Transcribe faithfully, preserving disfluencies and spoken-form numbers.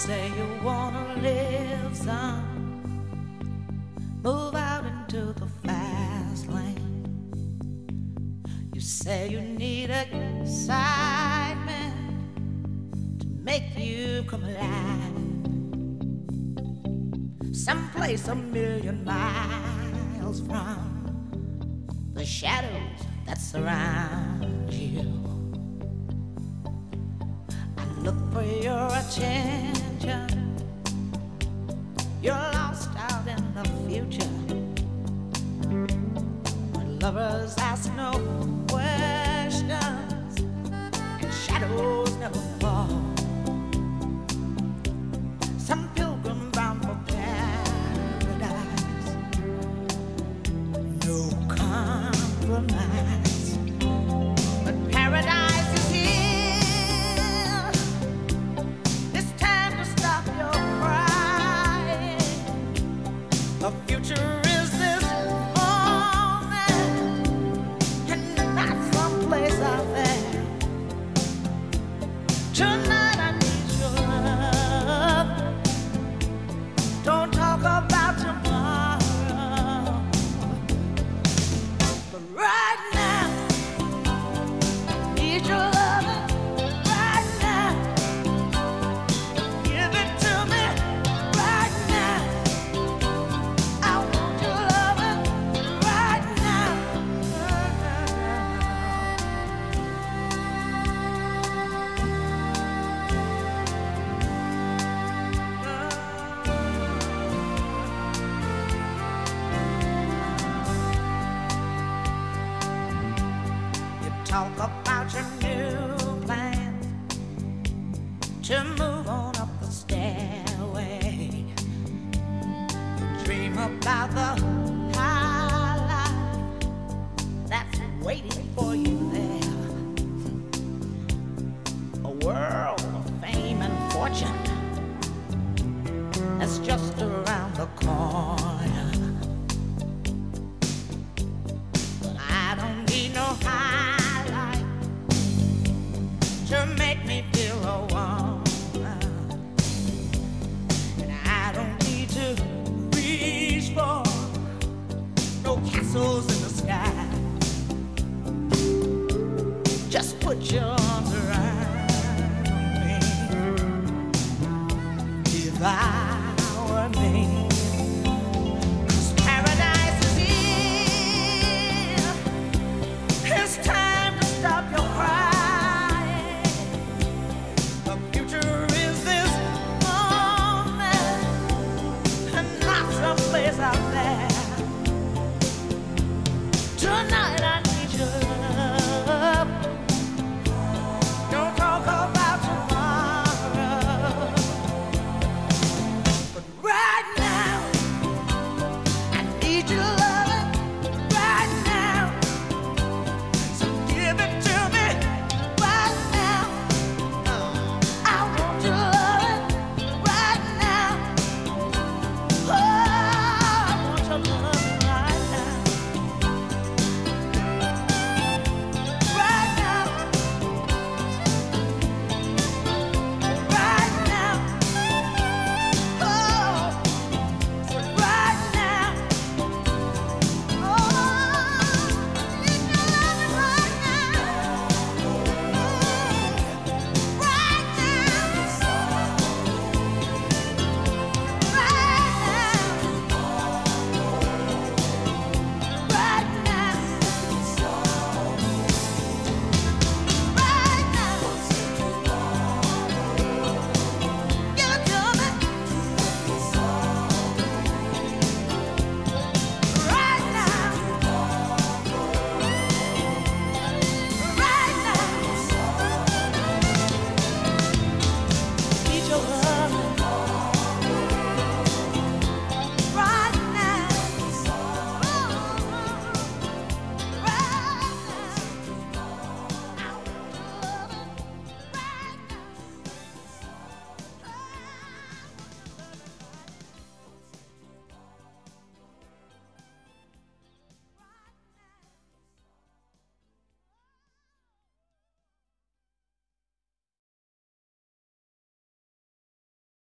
say you wanna live some, move out into the fast lane. You say you need excitement to make you come alive. Someplace a million miles from the shadows that surround you. I look for your attention. You're lost out in the future, where lovers ask no questions and shadows never fall. Some pilgrim bound for paradise, no compromise, but paradise is here. It's time to stop your crying. The future is this moment, and not someplace out there. Tonight I need your love. Don't talk about tomorrow, but right now I need your love. Right now, give it to me. Right now, I want your love. Right now. You talk about your new plans to move on up the stairway. You dream about the high life that's waiting for you there. A world of fame and fortune that's just around the corner. But I don't need no high life to make me feel a woman, and I don't need to reach for no castles in the sky. Just put your